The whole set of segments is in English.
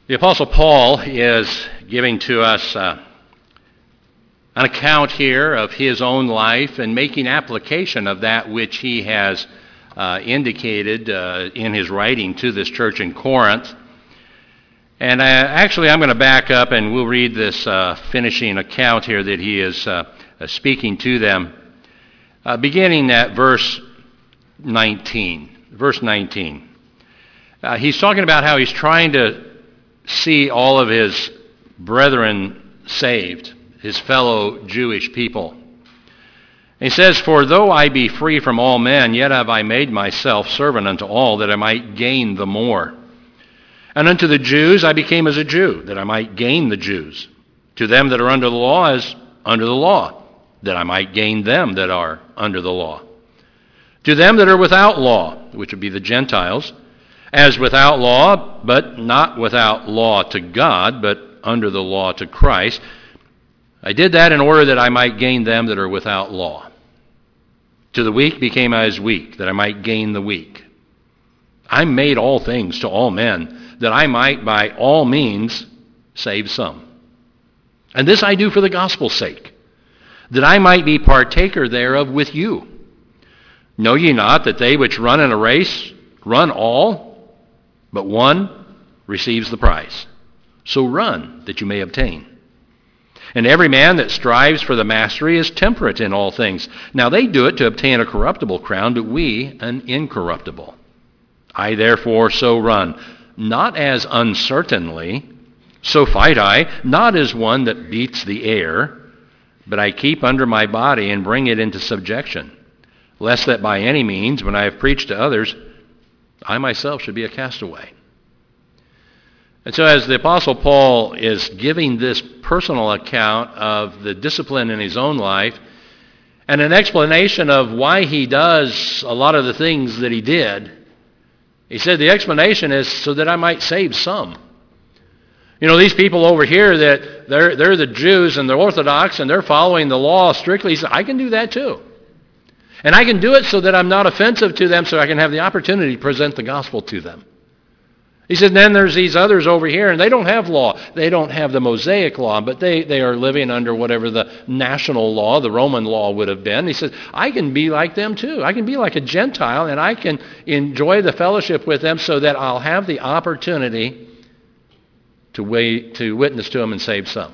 The Apostle Paul is giving to us an account here of his own life and making application of that which he has indicated in his writing to this church in Corinth. And actually, I'm going to back up and we'll read this finishing account here that he is speaking to them, beginning at verse 19. Verse 19. He's talking about how he's trying to see all of his brethren saved, his fellow Jewish people. He says, "For though I be free from all men, yet have I made myself servant unto all, that I might gain the more. And unto the Jews I became as a Jew, that I might gain the Jews. To them that are under the law as under the law, that I might gain them that are under the law. To them that are without law," which would be the Gentiles, "as without law, but not without law to God, but under the law to Christ. I did that in order that I might gain them that are without law. To the weak became I as weak, that I might gain the weak. I made all things to all men, that I might by all means save some. And this I do for the gospel's sake, that I might be partaker thereof with you. Know ye not that they which run in a race run all, but one receives the prize? So run, that you may obtain. And every man that strives for the mastery is temperate in all things. Now they do it to obtain a corruptible crown, but we an incorruptible. I therefore so run, not as uncertainly, so fight I, not as one that beats the air, but I keep under my body and bring it into subjection, lest that by any means, when I have preached to others, I myself should be a castaway." And so as the Apostle Paul is giving this personal account of the discipline in his own life and an explanation of why he does a lot of the things that he did, he said the explanation is so that I might save some. You know, these people over here that they're the Jews and they're Orthodox and they're following the law strictly, he said, I can do that too. And I can do it so that I'm not offensive to them, so I can have the opportunity to present the gospel to them. He said, then there's these others over here, and they don't have law. They don't have the Mosaic law, but they are living under whatever the national law, the Roman law would have been. He said, I can be like them too. I can be like a Gentile, and I can enjoy the fellowship with them so that I'll have the opportunity to witness to them and save some.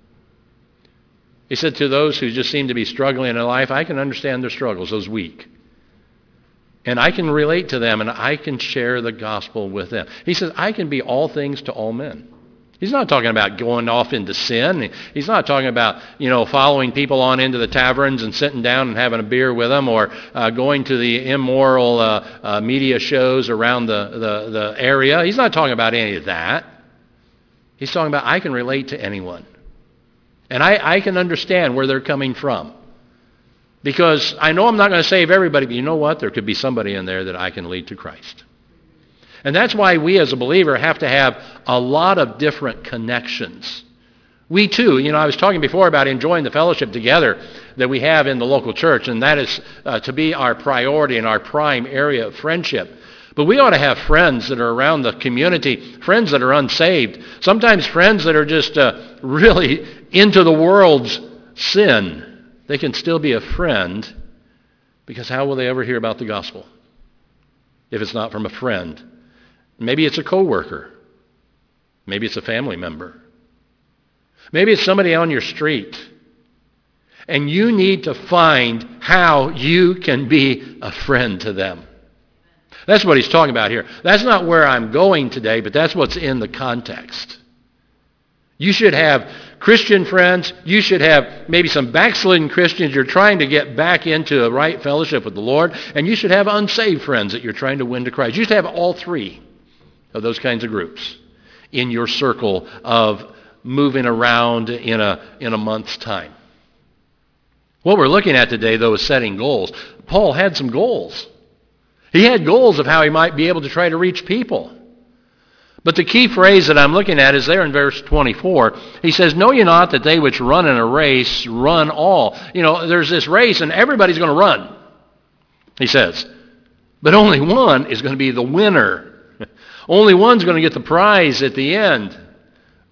He said, to those who just seem to be struggling in life, I can understand their struggles, those weak. And I can relate to them, and I can share the gospel with them. He says, I can be all things to all men. He's not talking about going off into sin. He's not talking about, following people on into the taverns and sitting down and having a beer with them, or going to the immoral media shows around the area. He's not talking about any of that. He's talking about I can relate to anyone. And I can understand where they're coming from. Because I know I'm not going to save everybody, but you know what? There could be somebody in there that I can lead to Christ. And that's why we as a believer have to have a lot of different connections. We too, I was talking before about enjoying the fellowship together that we have in the local church, and that is to be our priority and our prime area of friendship. But we ought to have friends that are around the community, friends that are unsaved, sometimes friends that are just really into the world's sin. They can still be a friend, because how will they ever hear about the gospel if it's not from a friend? Maybe it's a coworker. Maybe it's a family member. Maybe it's somebody on your street. And you need to find how you can be a friend to them. That's what he's talking about here. That's not where I'm going today, but that's what's in the context. You should have Christian friends. You should have maybe some backslidden Christians you're trying to get back into a right fellowship with the Lord. And you should have unsaved friends that you're trying to win to Christ. You should have all three of those kinds of groups in your circle of moving around in a month's time. What we're looking at today, though, is setting goals. Paul had some goals. He had goals of how he might be able to try to reach people. But the key phrase that I'm looking at is there in verse 24. He says, know ye not that they which run in a race run all. There's this race and everybody's going to run, he says. But only one is going to be the winner. Only one's going to get the prize at the end.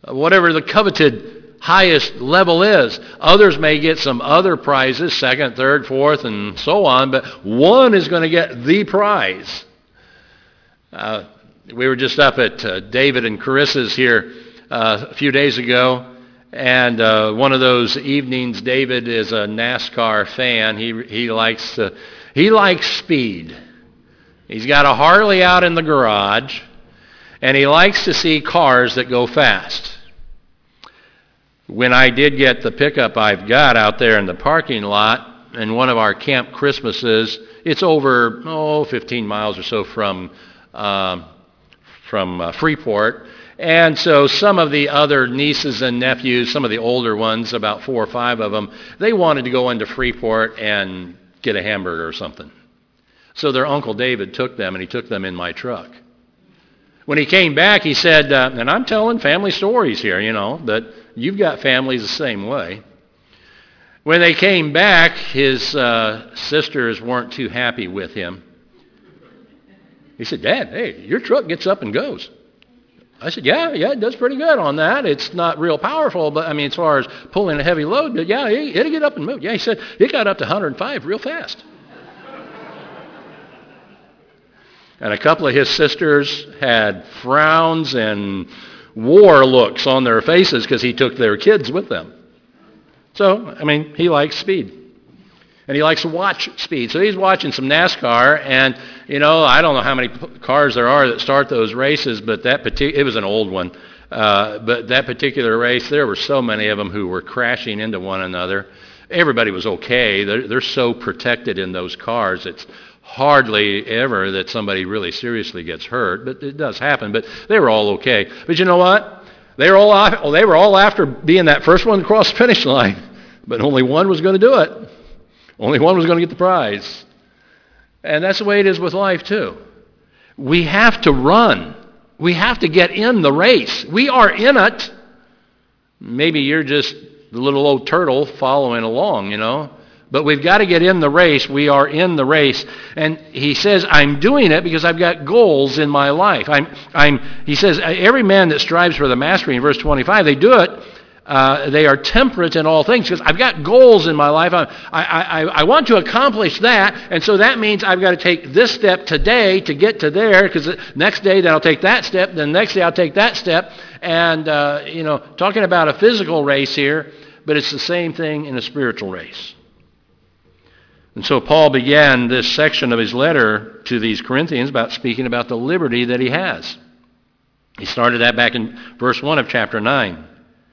whatever the coveted highest level is. Others may get some other prizes, second, third, fourth, and so on, but one is going to get the prize. We were just up at David and Carissa's here a few days ago, and one of those evenings, David is a NASCAR fan. He likes speed. He's got a Harley out in the garage, and he likes to see cars that go fast. When I did get the pickup I've got out there in the parking lot, and one of our camp Christmases, it's over 15 miles or so from Freeport. And so some of the other nieces and nephews, some of the older ones, about 4 or 5 of them, they wanted to go into Freeport and get a hamburger or something. So their Uncle David took them, and he took them in my truck. When he came back, he said, and I'm telling family stories here, but you've got families the same way. When they came back, his sisters weren't too happy with him. He said, Dad, hey, your truck gets up and goes. I said, yeah, it does pretty good on that. It's not real powerful, but as far as pulling a heavy load, but yeah, it'll get up and move. Yeah, he said, it got up to 105 real fast. And a couple of his sisters had frowns and war looks on their faces because he took their kids with them. So, he likes speed. And he likes to watch speed. So he's watching some NASCAR, and, I don't know how many cars there are that start those races, but it was an old one. But that particular race, there were so many of them who were crashing into one another. Everybody was okay. They're so protected in those cars. It's hardly ever that somebody really seriously gets hurt, but it does happen. But they were all okay. But you know what? They were all after being that first one to cross the finish line, but only one was going to do it. Only one was going to get the prize. And that's the way it is with life too. We have to run. We have to get in the race. We are in it. Maybe you're just the little old turtle following along, But we've got to get in the race. We are in the race. And he says, I'm doing it because I've got goals in my life. He says, every man that strives for the mastery, in verse 25, they do it. They are temperate in all things because I've got goals in my life. I want to accomplish that, and so that means I've got to take this step today to get to there, because the next day then I'll take that step, then the next day I'll take that step. And, talking about a physical race here, but it's the same thing in a spiritual race. And so Paul began this section of his letter to these Corinthians about speaking about the liberty that he has. He started that back in verse 1 of chapter 9.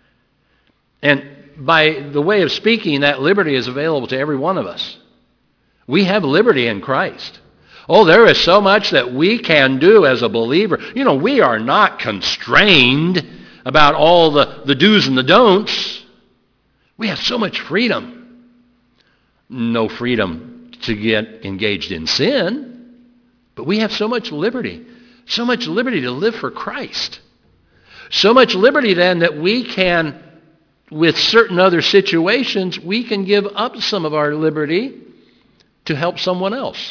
And by the way of speaking, that liberty is available to every one of us. We have liberty in Christ. Oh, there is so much that we can do as a believer. We are not constrained about all the do's and the don'ts. We have so much freedom. No freedom to get engaged in sin, but we have so much liberty. So much liberty to live for Christ. So much liberty then that we can, with certain other situations, we can give up some of our liberty to help someone else.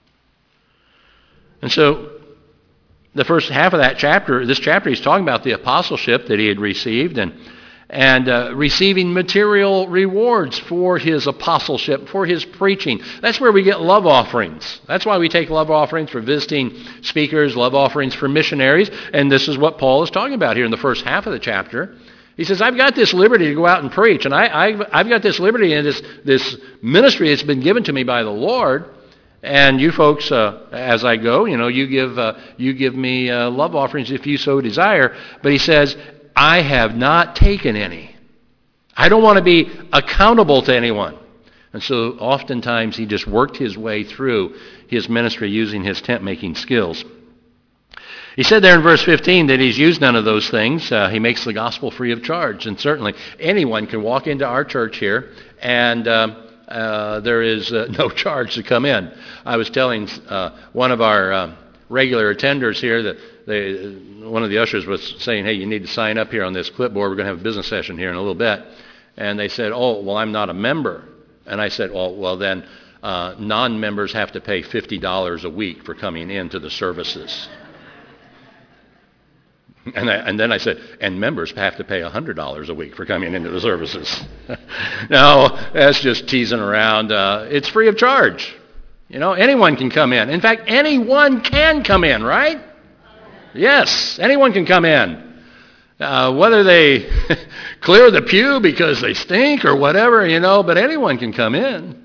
And so the first half of this chapter, he's talking about the apostleship that he had received and receiving material rewards for his apostleship, for his preaching. That's where we get love offerings. That's why we take love offerings for visiting speakers, love offerings for missionaries, and this is what Paul is talking about here in the first half of the chapter. He says, I've got this liberty to go out and preach, and I've got this liberty and this ministry that's been given to me by the Lord. And you folks, as I go, you give me love offerings if you so desire. But he says, I have not taken any. I don't want to be accountable to anyone. And so oftentimes he just worked his way through his ministry using his tent-making skills. He said there in verse 15 that he's used none of those things. He makes the gospel free of charge. And certainly anyone can walk into our church here and there is no charge to come in. I was telling one of our regular attenders here that one of the ushers was saying, hey, you need to sign up here on this clipboard. We're going to have a business session here in a little bit. And they said, oh, well, I'm not a member. And I said, well then non-members have to pay $50 a week for coming into the services. And then I said, and members have to pay $100 a week for coming into the services. No, that's just teasing around. It's free of charge. Anyone can come in. In fact, anyone can come in, right? Yes, anyone can come in. Whether they clear the pew because they stink or whatever, but anyone can come in.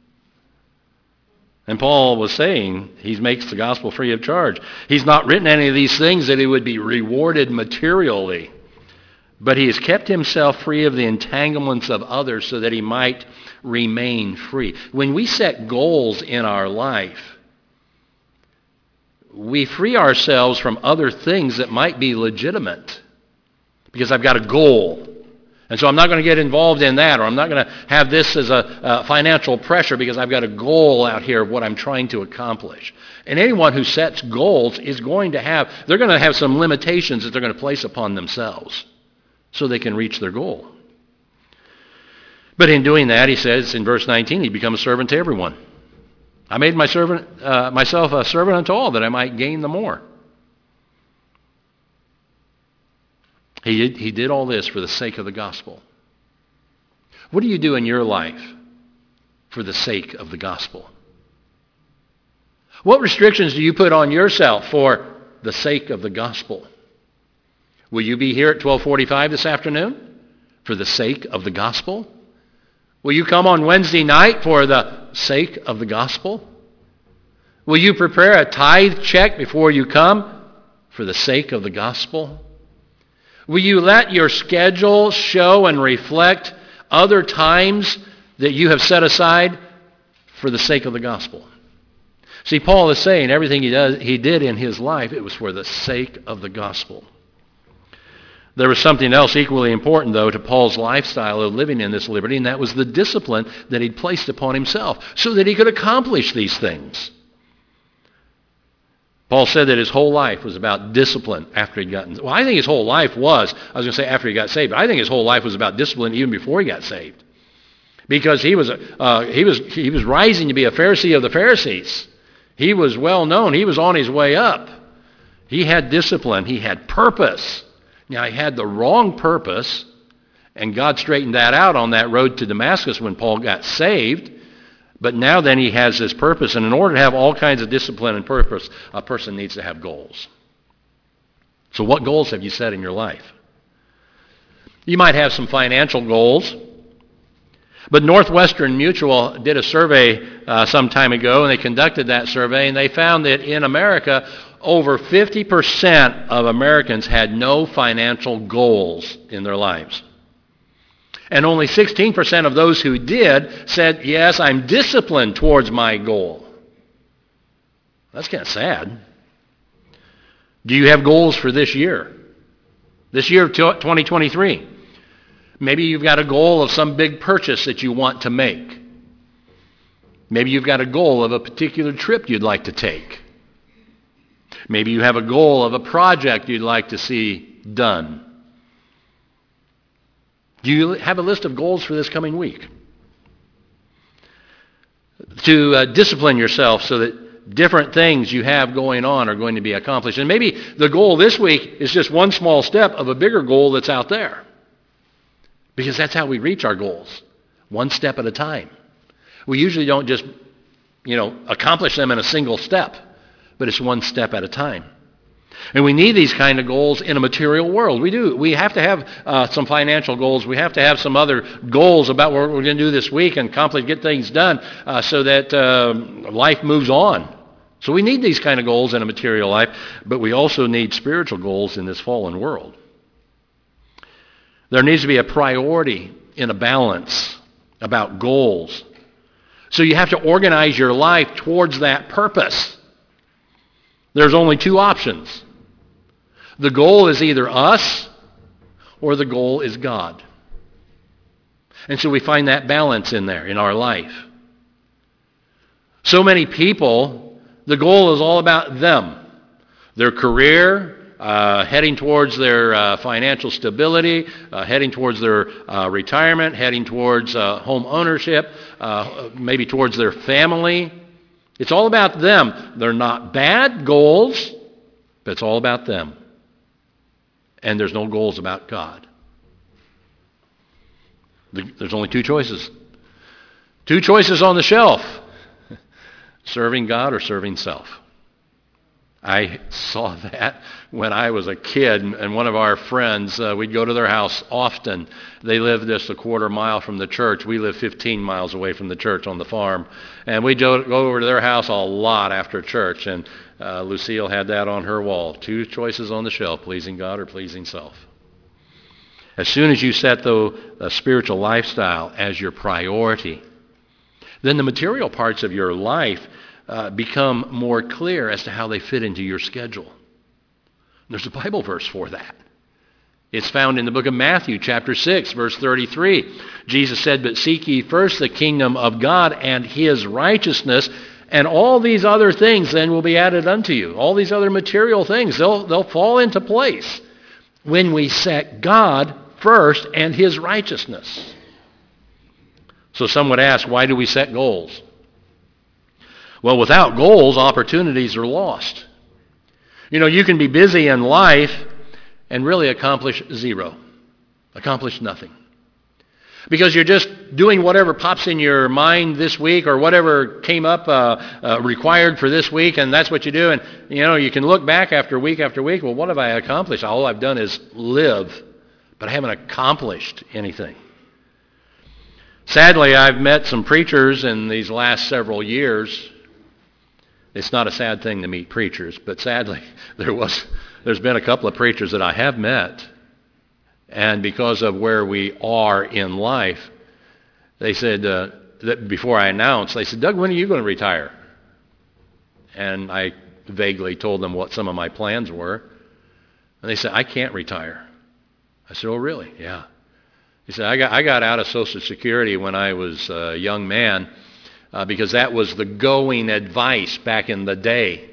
And Paul was saying he makes the gospel free of charge. He's not written any of these things that he would be rewarded materially, but he has kept himself free of the entanglements of others so that he might remain free. When we set goals in our life, we free ourselves from other things that might be legitimate because I've got a goal. And so I'm not going to get involved in that, or I'm not going to have this as a financial pressure because I've got a goal out here of what I'm trying to accomplish. And anyone who sets goals is they're going to have some limitations that they're going to place upon themselves so they can reach their goal. But in doing that, he says in verse 19, he becomes a servant to everyone. I made myself a servant unto all that I might gain the more. He did all this for the sake of the gospel. What do you do in your life for the sake of the gospel? What restrictions do you put on yourself for the sake of the gospel? Will you be here at 12:45 this afternoon for the sake of the gospel? Will you come on Wednesday night for the sake of the gospel? Will you prepare a tithe check before you come for the sake of the gospel? Will you let your schedule show and reflect other times that you have set aside for the sake of the gospel? See, Paul is saying everything he did in his life, it was for the sake of the gospel. There was something else equally important, though, to Paul's lifestyle of living in this liberty, and that was the discipline that he'd placed upon himself so that he could accomplish these things. Paul said that his whole life was about discipline after he'd gotten... Well, I think his whole life was, I was going to say after he got saved, but I think his whole life was about discipline even before he got saved. Because he was rising to be a Pharisee of the Pharisees. He was well known. He was on his way up. He had discipline. He had purpose. Now, he had the wrong purpose, and God straightened that out on that road to Damascus when Paul got saved. But now then he has this purpose, and in order to have all kinds of discipline and purpose, a person needs to have goals. So what goals have you set in your life? You might have some financial goals, but Northwestern Mutual did a survey some time ago, and they conducted that survey, and they found that in America, over 50% of Americans had no financial goals in their lives. And only 16% of those who did said, yes, I'm disciplined towards my goal. That's kind of sad. Do you have goals for this year? This year of 2023. Maybe you've got a goal of some big purchase that you want to make. Maybe you've got a goal of a particular trip you'd like to take. Maybe you have a goal of a project you'd like to see done. Do you have a list of goals for this coming week? To discipline yourself so that different things you have going on are going to be accomplished. And maybe the goal this week is just one small step of a bigger goal that's out there. Because that's how we reach our goals, one step at a time. We usually don't just, accomplish them in a single step, but it's one step at a time. And we need these kind of goals in a material world. We do. We have to have some financial goals. We have to have some other goals about what we're going to do this week and accomplish, get things done so that life moves on. So we need these kind of goals in a material life, but we also need spiritual goals in this fallen world. There needs to be a priority in a balance about goals. So you have to organize your life towards that purpose. There's only two options. The goal is either us or the goal is God. And so we find that balance in there in our life. So many people, the goal is all about them. Their career, heading towards their financial stability, heading towards their retirement, heading towards home ownership, maybe towards their family. It's all about them. They're not bad goals, but it's all about them. and there's no goals about God. There's only two choices. Two choices on the shelf. Serving God or serving self. I saw that when I was a kid, and one of our friends, we'd go to their house often. They lived just a quarter mile from the church. We live 15 miles away from the church on the farm. And we'd go over to their house a lot after church, and Lucille had that on her wall. Two choices on the shelf, pleasing God or pleasing self. As soon as you set the spiritual lifestyle as your priority, then the material parts of your life become more clear as to how they fit into your schedule. There's a Bible verse for that. It's found in the book of Matthew, chapter 6, verse 33. Jesus said, "But seek ye first the kingdom of God and his righteousness, and all these other things then will be added unto you." All these other material things, they'll fall into place when we set God first and his righteousness. So some would ask, why do we set goals? Well, without goals, opportunities are lost. You know, you can be busy in life and really accomplish zero. Accomplish nothing. Because you're just doing whatever pops in your mind this week or whatever came up required for this week, and that's what you do. And, you know, you can look back after week, well, what have I accomplished? All I've done is live, but I haven't accomplished anything. Sadly, I've met some preachers in these last several years. It's not a sad thing to meet preachers, but sadly, there's been a couple of preachers that I have met, and because of where we are in life, they said, that before I announced, they said, "Doug, when are you going to retire?" And I vaguely told them what some of my plans were, and they said, "I can't retire." I said, "Oh, really?" "Yeah." He said, I got out of Social Security when I was a young man because that was the going advice back in the day.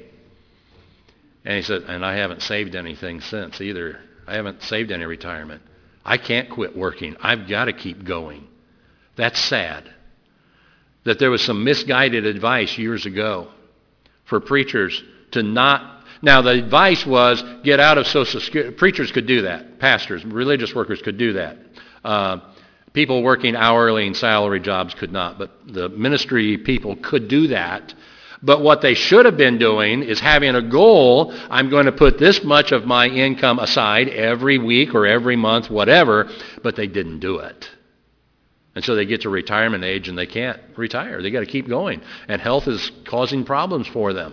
And he said, and I haven't saved anything since either. I haven't saved any retirement. I can't quit working. I've got to keep going. That's sad. That there was some misguided advice years ago for preachers to not. Now, the advice was get out of Social Security. Preachers could do that. Pastors, religious workers could do that. People working hourly and salary jobs could not, but the ministry people could do that. But what they should have been doing is having a goal. I'm going to put this much of my income aside every week or every month, whatever, but they didn't do it. And so they get to retirement age and they can't retire. They got to keep going. And health is causing problems for them.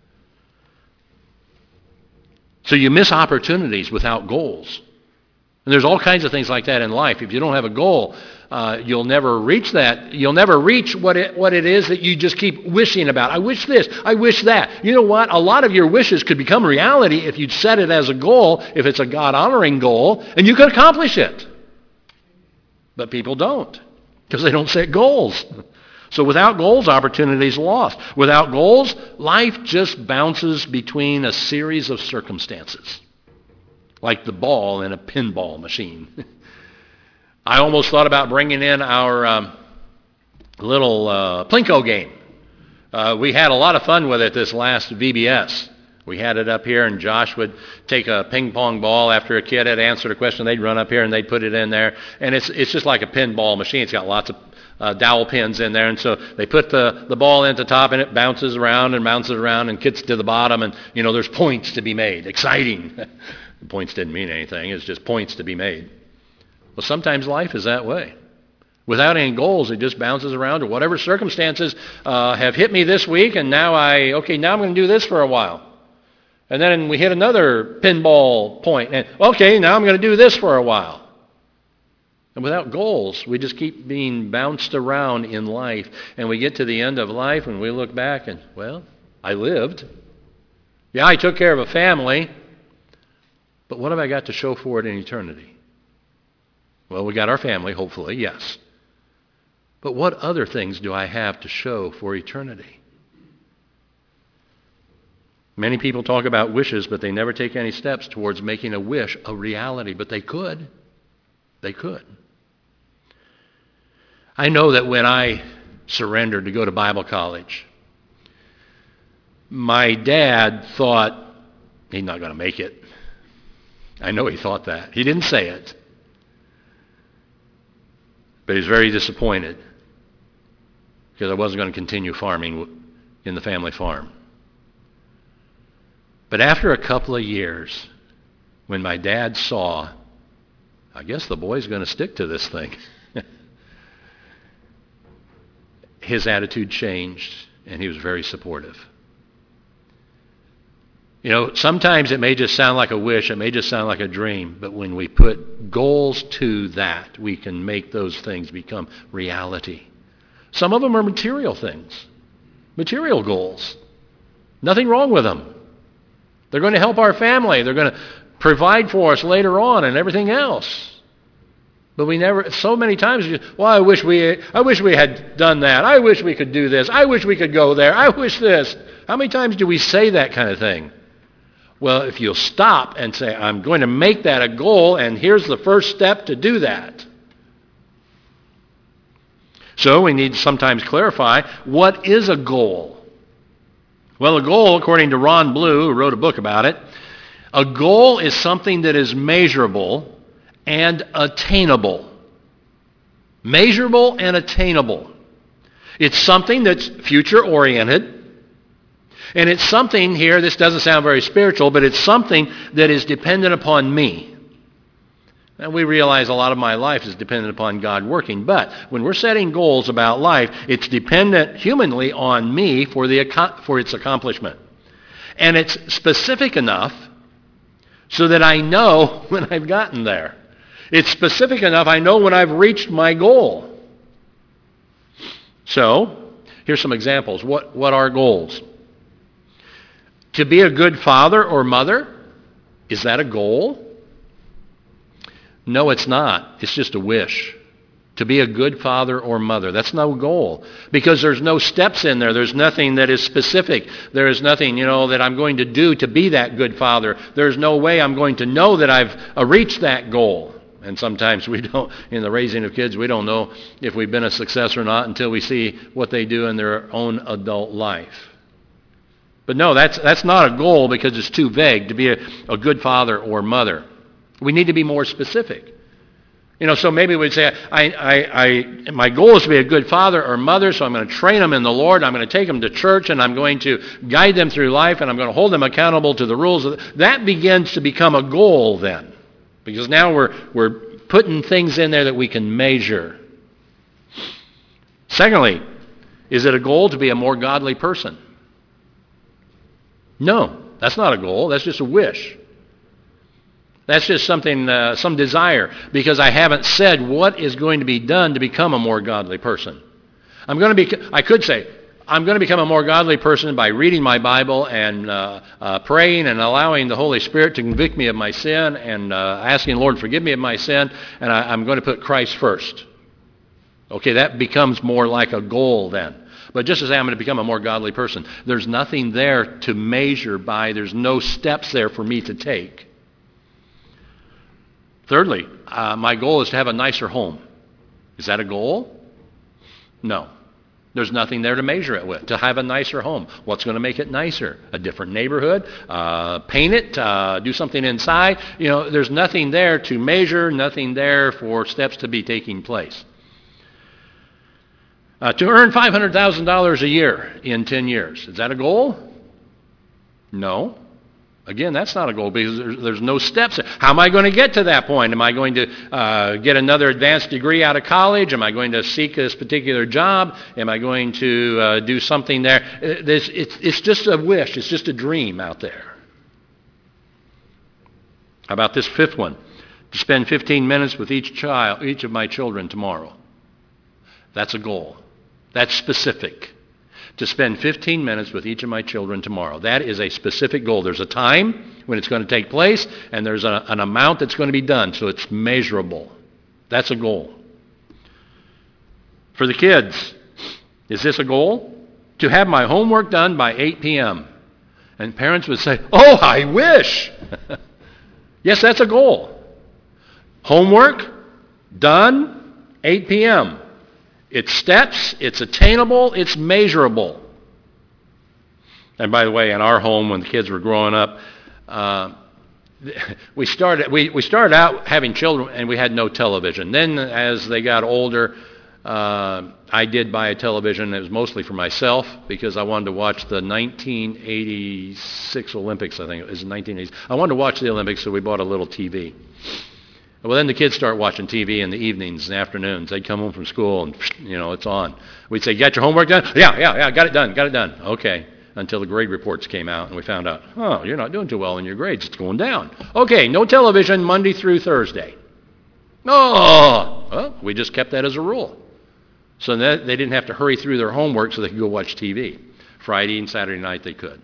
So you miss opportunities without goals. And there's all kinds of things like that in life. If you don't have a goal, you'll never reach that. You'll never reach what it is that you just keep wishing about. I wish this. I wish that. You know what? A lot of your wishes could become reality if you'd set it as a goal, if it's a God-honoring goal, and you could accomplish it. But people don't because they don't set goals. So without goals, opportunities lost. Without goals, life just bounces between a series of circumstances. Like the ball in a pinball machine. I almost thought about bringing in our little Plinko game. We had a lot of fun with it this last VBS. We had it up here, and Josh would take a ping pong ball after a kid had answered a question. They'd run up here and they'd put it in there, and it's just like a pinball machine. It's got lots of dowel pins in there, and so they put the ball in at the top, and it bounces around and gets to the bottom, and there's points to be made. Exciting. The points didn't mean anything. It's just points to be made. Well, sometimes life is that way. Without any goals, it just bounces around to whatever circumstances have hit me this week, and now I'm going to do this for a while. And then we hit another pinball point, and now I'm going to do this for a while. And without goals, we just keep being bounced around in life, and we get to the end of life, and we look back, and, I lived. Yeah, I took care of a family. But what have I got to show for it in eternity? Well, we got our family, hopefully, yes. But what other things do I have to show for eternity? Many people talk about wishes, but they never take any steps towards making a wish a reality. But they could. They could. I know that when I surrendered to go to Bible college, my dad thought he's not going to make it. I know he thought that. He didn't say it. But he was very disappointed because I wasn't going to continue farming in the family farm. But after a couple of years, when my dad saw, I guess the boy's going to stick to this thing, his attitude changed, and he was very supportive. You know, sometimes it may just sound like a wish, it may just sound like a dream, but when we put goals to that, we can make those things become reality. Some of them are material things, material goals. Nothing wrong with them. They're going to help our family. They're going to provide for us later on and everything else. But we never, so many times, well, I wish we had done that. I wish we could do this. I wish we could go there. I wish this. How many times do we say that kind of thing? Well, if you'll stop and say, I'm going to make that a goal, and here's the first step to do that. So we need to sometimes clarify, what is a goal? Well, a goal, according to Ron Blue, who wrote a book about it, a goal is something that is measurable and attainable. Measurable and attainable. It's something that's future-oriented. And it's something here, this doesn't sound very spiritual, but it's something that is dependent upon me. And we realize a lot of my life is dependent upon God working. But when we're setting goals about life, it's dependent humanly on me for its accomplishment. And it's specific enough so that I know when I've gotten there. It's specific enough I know when I've reached my goal. So, here's some examples. What are goals? To be a good father or mother, is that a goal? No, it's not. It's just a wish. To be a good father or mother, that's no goal. Because there's no steps in there. There's nothing that is specific. There is nothing, that I'm going to do to be that good father. There's no way I'm going to know that I've reached that goal. And sometimes we don't, in the raising of kids, we don't know if we've been a success or not until we see what they do in their own adult life. But no, that's not a goal because it's too vague to be a good father or mother. We need to be more specific. So maybe we'd say, my goal is to be a good father or mother, so I'm going to train them in the Lord, I'm going to take them to church, and I'm going to guide them through life, and I'm going to hold them accountable to the rules. That begins to become a goal then, because now we're putting things in there that we can measure. Secondly, is it a goal to be a more godly person? No, that's not a goal. That's just a wish. That's just something, some desire, because I haven't said what is going to be done to become a more godly person. I could say, I'm going to become a more godly person by reading my Bible and praying and allowing the Holy Spirit to convict me of my sin and asking the Lord forgive me of my sin, and I'm going to put Christ first. Okay, that becomes more like a goal then. But just as I'm going to become a more godly person, there's nothing there to measure by. There's no steps there for me to take. Thirdly, my goal is to have a nicer home. Is that a goal? No. There's nothing there to measure it with, to have a nicer home. What's going to make it nicer? A different neighborhood? Paint it? Do something inside? There's nothing there to measure, nothing there for steps to be taking place. To earn $500,000 a year in 10 years. Is that a goal? No. Again, that's not a goal because there's no steps there. How am I going to get to that point? Am I going to get another advanced degree out of college? Am I going to seek this particular job? Am I going to do something there? It's just a wish. It's just a dream out there. How about this fifth one? To spend 15 minutes with each of my children tomorrow. That's a goal. That's specific. To spend 15 minutes with each of my children tomorrow. That is a specific goal. There's a time when it's going to take place, and there's an amount that's going to be done, so it's measurable. That's a goal. For the kids, is this a goal? To have my homework done by 8 p.m. And parents would say, oh, I wish. Yes, that's a goal. Homework done 8 p.m. It's steps, it's attainable, it's measurable. And by the way, in our home when the kids were growing up, we started out having children, and we had no television. Then, as they got older, I did buy a television. It was mostly for myself because I wanted to watch the 1986 Olympics. I think it was 1980s. I wanted to watch the Olympics, so we bought a little TV. Well, then the kids start watching TV in the evenings and afternoons. They'd come home from school, and it's on. We'd say, "Got your homework done?" Yeah, got it done. Okay. Until the grade reports came out, and we found out, you're not doing too well in your grades. It's going down. Okay, no television Monday through Thursday. Well, we just kept that as a rule. So that they didn't have to hurry through their homework so they could go watch TV. Friday and Saturday night they could.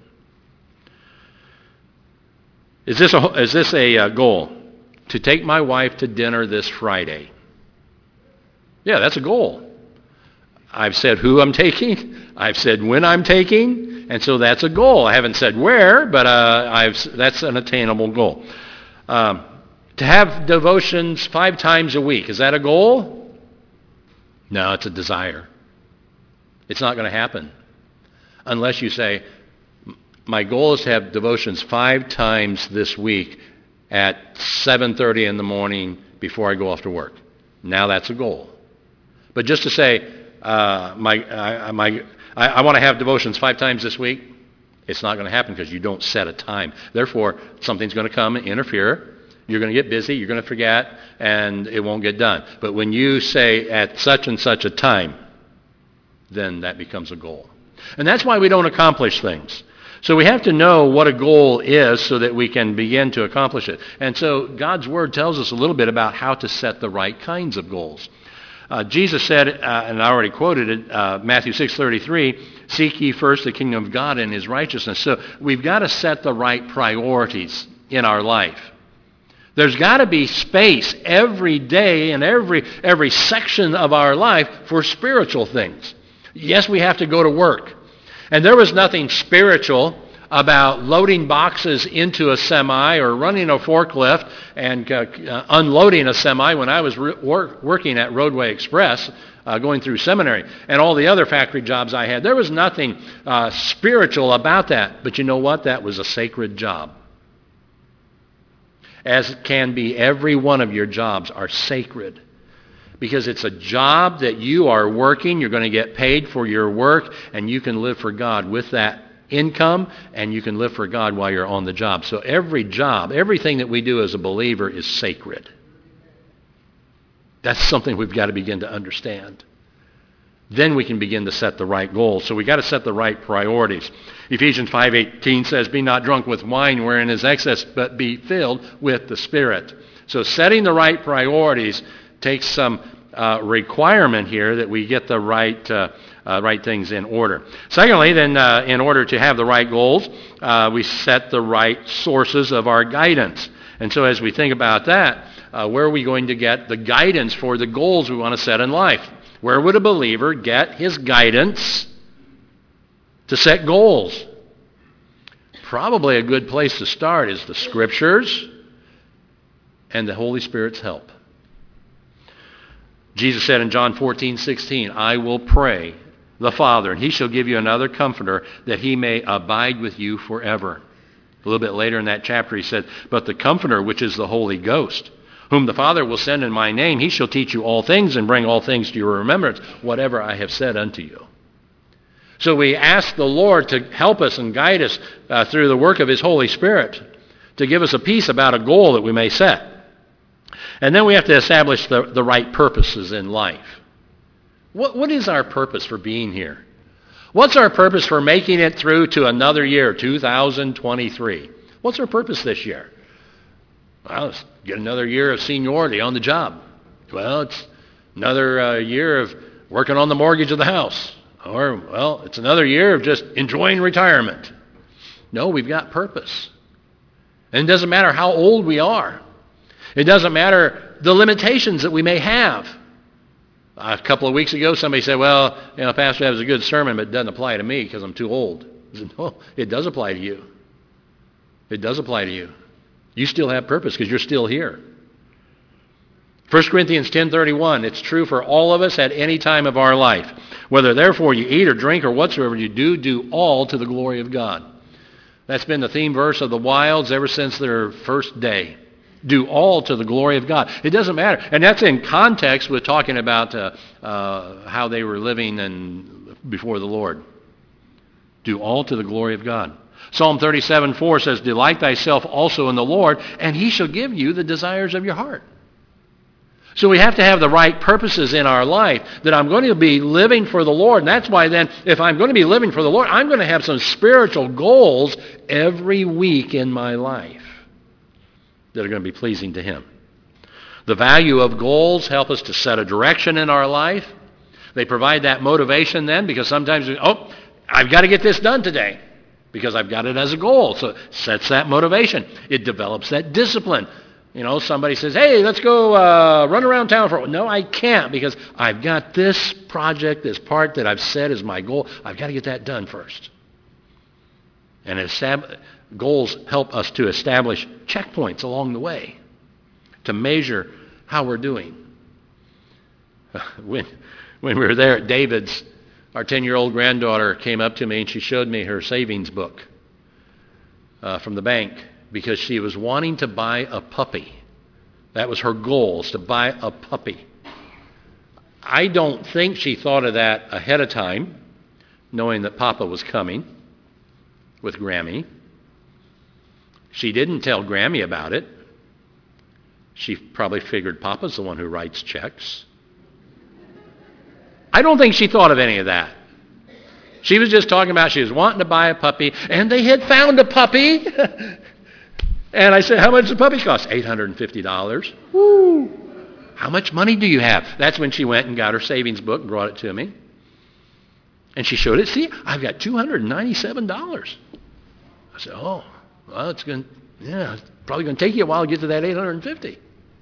Is this a goal? To take my wife to dinner this Friday. Yeah, that's a goal. I've said who I'm taking. I've said when I'm taking. And so that's a goal. I haven't said where, but that's an attainable goal. To have devotions 5 times a week, is that a goal? No, it's a desire. It's not going to happen unless you say, my goal is to have devotions 5 times this week at 7:30 in the morning before I go off to work. Now that's a goal. But just to say, I want to have devotions 5 times this week, it's not going to happen because you don't set a time. Therefore, something's going to come and interfere. You're going to get busy, you're going to forget, and it won't get done. But when you say at such and such a time, then that becomes a goal. And that's why we don't accomplish things. So we have to know what a goal is so that we can begin to accomplish it. And so God's Word tells us a little bit about how to set the right kinds of goals. Jesus said, and I already quoted it, Matthew 6:33, "Seek ye first the kingdom of God and His righteousness." So we've got to set the right priorities in our life. There's got to be space every day in every section of our life for spiritual things. Yes, we have to go to work. And there was nothing spiritual about loading boxes into a semi or running a forklift and unloading a semi when I was working at Roadway Express, going through seminary, and all the other factory jobs I had. There was nothing spiritual about that. But you know what? That was a sacred job. As can be, every one of your jobs are sacred. Because it's a job that you are working, you're going to get paid for your work, and you can live for God with that income, and you can live for God while you're on the job. So every job, everything that we do as a believer is sacred. That's something we've got to begin to understand. Then we can begin to set the right goals. So we've got to set the right priorities. Ephesians 5:18 says, "Be not drunk with wine wherein is excess, but be filled with the Spirit." So setting the right priorities takes some requirement here that we get the right things in order. Secondly, then, in order to have the right goals, we set the right sources of our guidance. And so as we think about that, where are we going to get the guidance for the goals we want to set in life? Where would a believer get his guidance to set goals? Probably a good place to start is the Scriptures and the Holy Spirit's help. Jesus said in John 14:16, "I will pray the Father, and He shall give you another Comforter, that He may abide with you forever." A little bit later in that chapter He said, "But the Comforter, which is the Holy Ghost, whom the Father will send in my name, He shall teach you all things and bring all things to your remembrance, whatever I have said unto you." So we ask the Lord to help us and guide us through the work of His Holy Spirit, to give us a peace about a goal that we may set. And then we have to establish the right purposes in life. What is our purpose for being here? What's our purpose for making it through to another year, 2023? What's our purpose this year? Well, let's get another year of seniority on the job. Well, it's another year of working on the mortgage of the house. Or, well, it's another year of just enjoying retirement. No, we've got purpose. And it doesn't matter how old we are. It doesn't matter the limitations that we may have. A couple of weeks ago, somebody said, "Well, Pastor, that was a good sermon, but it doesn't apply to me because I'm too old." I said, "No, it does apply to you. It does apply to you. You still have purpose because you're still here." 1 Corinthians 10:31, "It's true for all of us at any time of our life. Whether therefore you eat or drink or whatsoever you do, do all to the glory of God." That's been the theme verse of the Wilds ever since their first day. Do all to the glory of God. It doesn't matter. And that's in context with talking about how they were living before the Lord. Do all to the glory of God. Psalm 37:4 says, delight thyself also in the Lord, and he shall give you the desires of your heart. So we have to have the right purposes in our life, that I'm going to be living for the Lord. And that's why then, if I'm going to be living for the Lord, I'm going to have some spiritual goals every week in my life that are going to be pleasing to him. The value of goals help us to set a direction in our life. They provide that motivation then, because sometimes, I've got to get this done today because I've got it as a goal. So it sets that motivation. It develops that discipline. Somebody says, hey, let's go run around town for a while. No, I can't, because I've got this project, this part that I've set as my goal. I've got to get that done first. And goals help us to establish checkpoints along the way to measure how we're doing. When we were there at David's, our 10-year-old granddaughter came up to me and she showed me her savings book from the bank, because she was wanting to buy a puppy. That was her goal, is to buy a puppy. I don't think she thought of that ahead of time, knowing that Papa was coming with Grammy. She didn't tell Grammy about it. She probably figured Papa's the one who writes checks. I don't think she thought of any of that. She was just talking about she was wanting to buy a puppy, and they had found a puppy. And I said, how much does the puppy cost? $850. Woo! How much money do you have? That's when she went and got her savings book and brought it to me. And she showed it. See, I've got $297. I said, well, it's probably going to take you a while to get to that $850.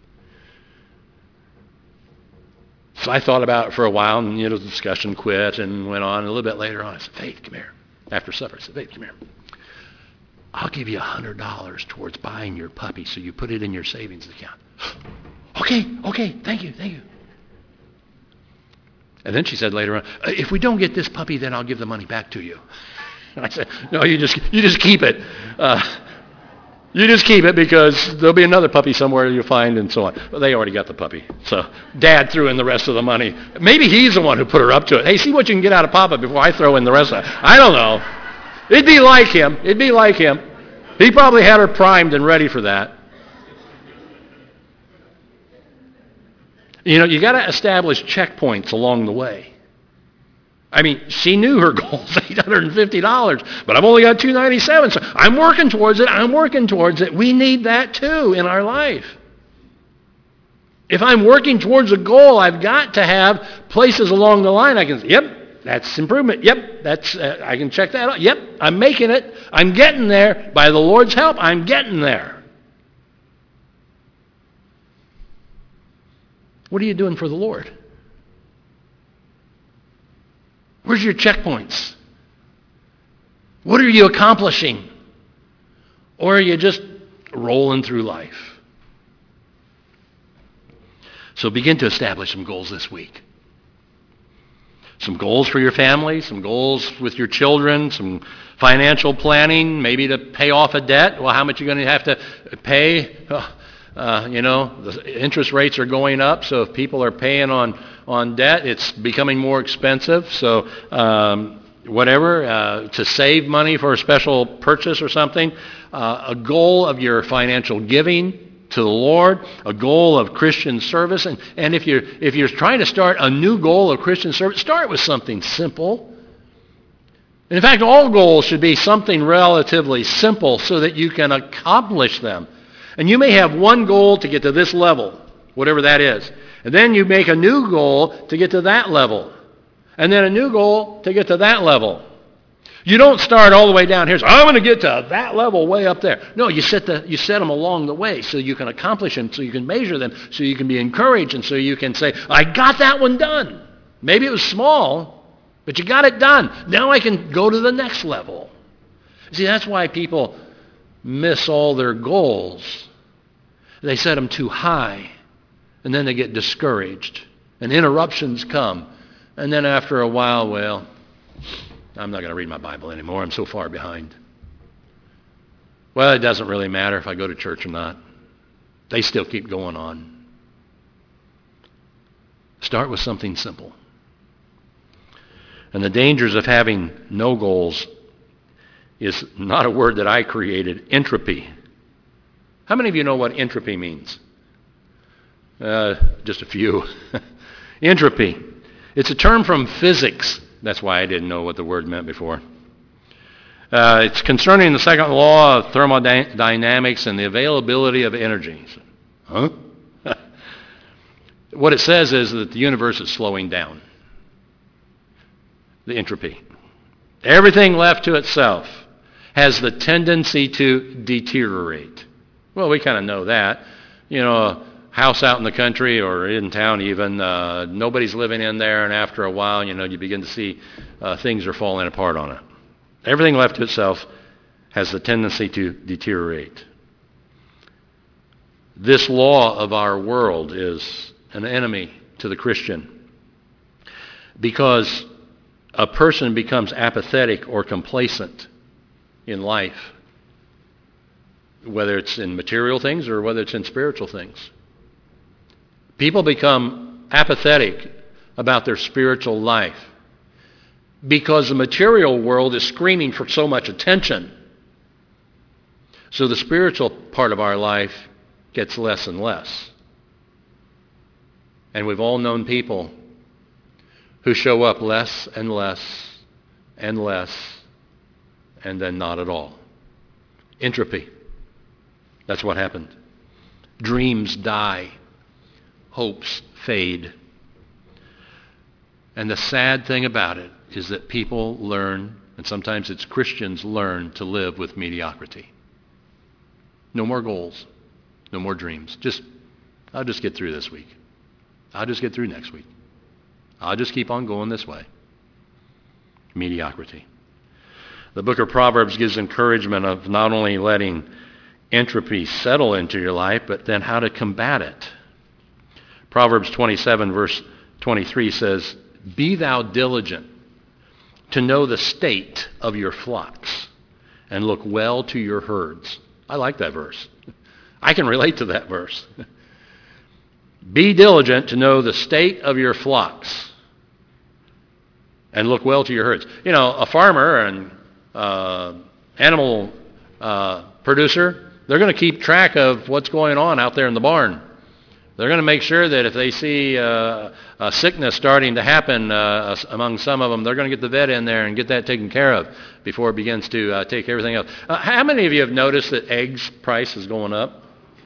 So I thought about it for a while, and the discussion quit and went on. And a little bit later on, I said, Faith, come here. After supper, I said, Faith, come here. I'll give you $100 towards buying your puppy, so you put it in your savings account. Okay, thank you. And then she said later on, if we don't get this puppy, then I'll give the money back to you. And I said, no, you just keep it. You just keep it, because there'll be another puppy somewhere you'll find, and so on. Well, they already got the puppy. So Dad threw in the rest of the money. Maybe he's the one who put her up to it. Hey, see what you can get out of Papa before I throw in the rest of it. I don't know. It'd be like him. He probably had her primed and ready for that. You got to establish checkpoints along the way. I mean, she knew her goal was $850, but I've only got $297, so I'm working towards it. We need that too in our life. If I'm working towards a goal, I've got to have places along the line I can say, yep, that's improvement. Yep, I can check that out. Yep, I'm making it. I'm getting there. By the Lord's help, I'm getting there. What are you doing for the Lord? Where's your checkpoints? What are you accomplishing? Or are you just rolling through life? So begin to establish some goals this week. Some goals for your family, some goals with your children, some financial planning, maybe to pay off a debt. Well, how much are you going to have to pay? The interest rates are going up, so if people are paying on debt, it's becoming more expensive. So to save money for a special purchase or something, a goal of your financial giving to the Lord, a goal of Christian service. And if you're trying to start a new goal of Christian service, start with something simple. And in fact, all goals should be something relatively simple so that you can accomplish them. And you may have one goal to get to this level, whatever that is. And then you make a new goal to get to that level. And then a new goal to get to that level. You don't start all the way down here. So I'm going to get to that level way up there. No, you set them along the way so you can accomplish them, so you can measure them, so you can be encouraged, and so you can say, I got that one done. Maybe it was small, but you got it done. Now I can go to the next level. See, that's why people miss all their goals. They set them too high, and then they get discouraged, and interruptions come. And then after a while, I'm not going to read my Bible anymore. I'm so far behind. Well, it doesn't really matter if I go to church or not. They still keep going on. Start with something simple. And the dangers of having no goals is not a word that I created, entropy. How many of you know what entropy means? Just a few. Entropy. It's a term from physics. That's why I didn't know what the word meant before. It's concerning the second law of thermodynamics and the availability of energy. Huh? What it says is that the universe is slowing down. The entropy. Everything left to itself has the tendency to deteriorate. Well, we kind of know that. You know, a house out in the country or in town even, nobody's living in there, and after a while, you know, you begin to see things are falling apart on it. Everything left to itself has the tendency to deteriorate. This law of our world is an enemy to the Christian because a person becomes apathetic or complacent in life, whether it's in material things or whether it's in spiritual things. People become apathetic about their spiritual life because the material world is screaming for so much attention. So the spiritual part of our life gets less and less. And we've all known people who show up less and less and less and then not at all. Entropy. That's what happened. Dreams die. Hopes fade. And the sad thing about it is that people learn, and sometimes it's Christians learn, to live with mediocrity. No more goals. No more dreams. I'll just get through this week. I'll just get through next week. I'll just keep on going this way. Mediocrity. The book of Proverbs gives encouragement of not only letting entropy settle into your life, but then how to combat it. Proverbs 27 verse 23 says, "Be thou diligent to know the state of your flocks, and look well to your herds." I like that verse. I can relate to that verse. Be diligent to know the state of your flocks, and look well to your herds. You know, a farmer and animal producer, they're going to keep track of what's going on out there in the barn. They're going to make sure that if they see a sickness starting to happen among some of them, they're going to get the vet in there and get that taken care of before it begins to take everything else. How many of you have noticed that eggs price is going up?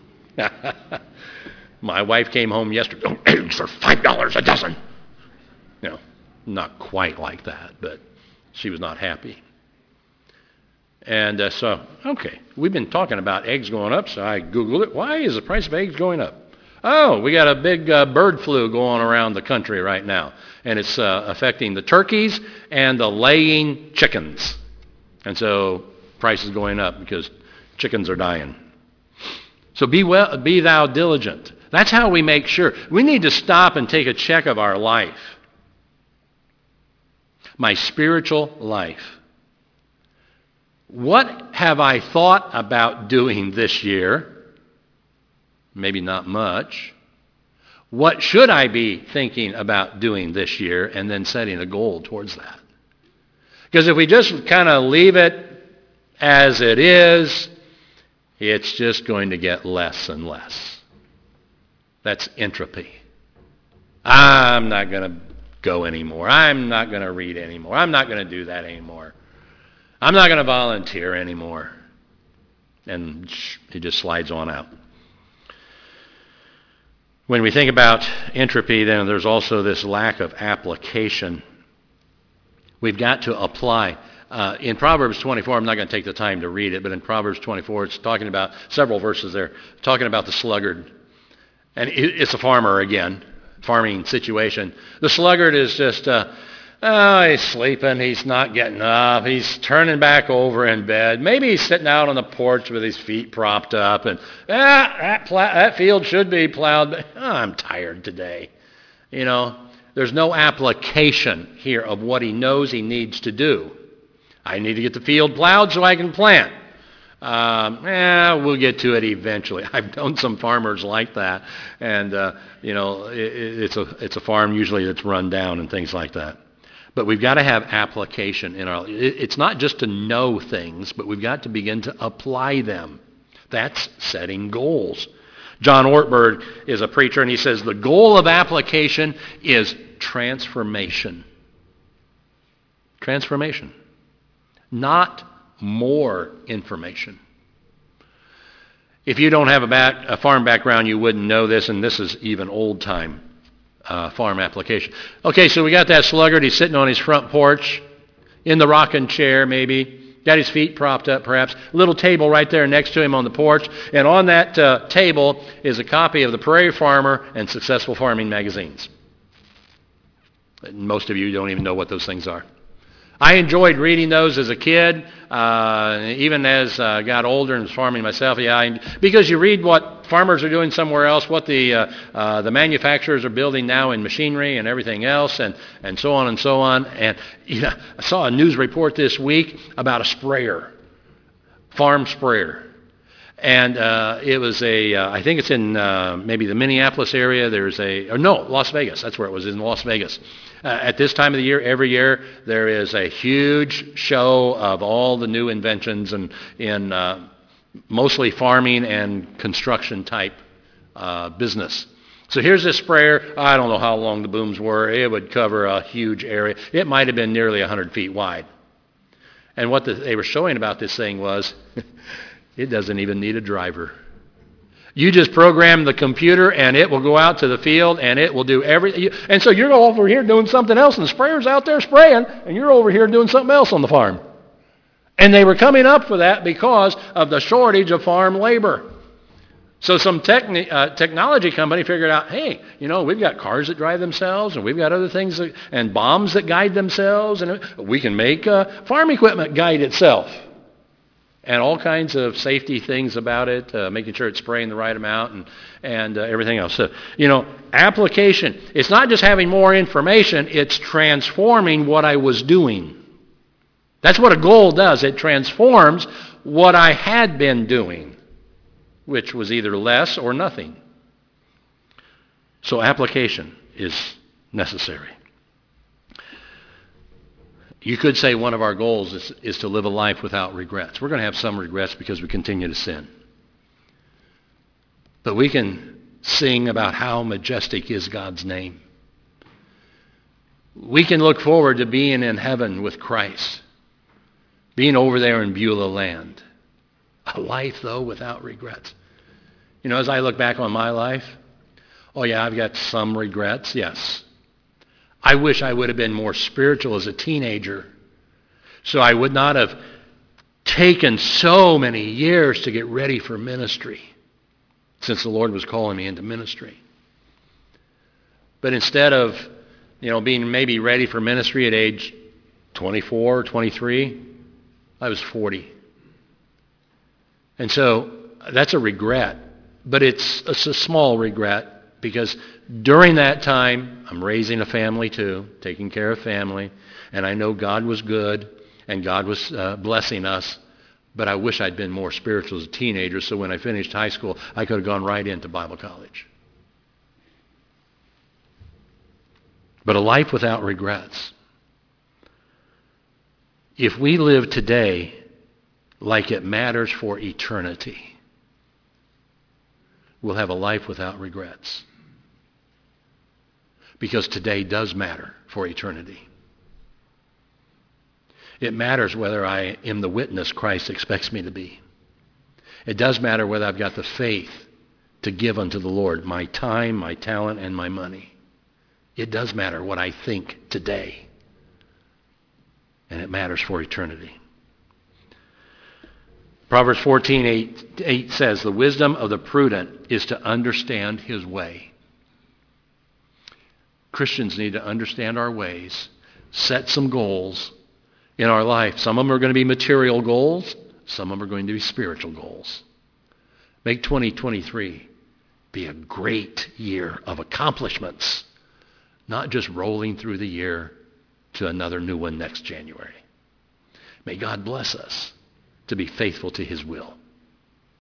My wife came home yesterday. Oh, eggs are $5 a dozen. You know, not quite like that, but she was not happy. And okay, we've been talking about eggs going up, so I Googled it. Why is the price of eggs going up? Oh, we got a big bird flu going around the country right now, and it's affecting the turkeys and the laying chickens. And so price is going up because chickens are dying. So be thou diligent. That's how we make sure. We need to stop and take a check of our life. My spiritual life. What have I thought about doing this year? Maybe not much. What should I be thinking about doing this year, and then setting a goal towards that? Because if we just kind of leave it as it is, it's just going to get less and less. That's entropy. I'm not going to go anymore. I'm not going to read anymore. I'm not going to do that anymore. I'm not going to volunteer anymore. And it just slides on out. When we think about entropy, then there's also this lack of application. We've got to apply. In Proverbs 24, I'm not going to take the time to read it, but in Proverbs 24, it's talking about several verses there, talking about the sluggard. And it's a farmer again, farming situation. The sluggard is just, he's sleeping, he's not getting up, he's turning back over in bed. Maybe he's sitting out on the porch with his feet propped up, and that field should be plowed, but I'm tired today. You know, there's no application here of what he knows he needs to do. I need to get the field plowed so I can plant. We'll get to it eventually. I've known some farmers like that, and it's a farm usually that's run down and things like that. But we've got to have application in our. It's not just to know things, but we've got to begin to apply them. That's setting goals. John Ortberg is a preacher, and he says the goal of application is transformation. Transformation. Not more information. If you don't have a farm background, you wouldn't know this, and this is even old-time farm application. Okay, so we got that sluggard. He's sitting on his front porch, in the rocking chair maybe, got his feet propped up perhaps, a little table right there next to him on the porch, and on that table is a copy of the Prairie Farmer and Successful Farming magazines. Most of you don't even know what those things are. I enjoyed reading those as a kid, even as I got older and was farming myself. Because you read what farmers are doing somewhere else, what the manufacturers are building now in machinery and everything else, and so on and so on. And I saw a news report this week about a sprayer, farm sprayer. And it was I think it's in maybe the Minneapolis area. Las Vegas. That's where it was, in Las Vegas. At this time of the year, every year, there is a huge show of all the new inventions in mostly farming and construction type business. So here's this sprayer. I don't know how long the booms were. It would cover a huge area. It might have been nearly 100 feet wide. And what they were showing about this thing was it doesn't even need a driver. You just program the computer, and it will go out to the field, and it will do everything. And so you're over here doing something else, and the sprayer's out there spraying, and you're over here doing something else on the farm. And they were coming up for that because of the shortage of farm labor. So some technology company figured out, hey, we've got cars that drive themselves, and we've got other things, and bombs that guide themselves, and we can make farm equipment guide itself. And all kinds of safety things about it, making sure it's spraying the right amount and everything else. So, application. It's not just having more information, it's transforming what I was doing. That's what a goal does. It transforms what I had been doing, which was either less or nothing. So application is necessary. You could say one of our goals is to live a life without regrets. We're going to have some regrets because we continue to sin. But we can sing about how majestic is God's name. We can look forward to being in heaven with Christ, being over there in Beulah land. A life, though, without regrets. As I look back on my life, I've got some regrets, yes. I wish I would have been more spiritual as a teenager, so I would not have taken so many years to get ready for ministry, since the Lord was calling me into ministry. But instead of, being maybe ready for ministry at age 24, 23, I was 40. And so that's a regret, but it's a small regret. Because during that time, I'm raising a family too, taking care of family, and I know God was good, and God was blessing us, but I wish I'd been more spiritual as a teenager, so when I finished high school, I could have gone right into Bible college. But a life without regrets. If we live today like it matters for eternity, we'll have a life without regrets. Because today does matter for eternity. It matters whether I am the witness Christ expects me to be. It does matter whether I've got the faith to give unto the Lord my time, my talent, and my money. It does matter what I think today. And it matters for eternity. Proverbs 14:8 says, the wisdom of the prudent is to understand his way. Christians need to understand our ways, set some goals in our life. Some of them are going to be material goals. Some of them are going to be spiritual goals. Make 2023 be a great year of accomplishments, not just rolling through the year to another new one next January. May God bless us to be faithful to his will.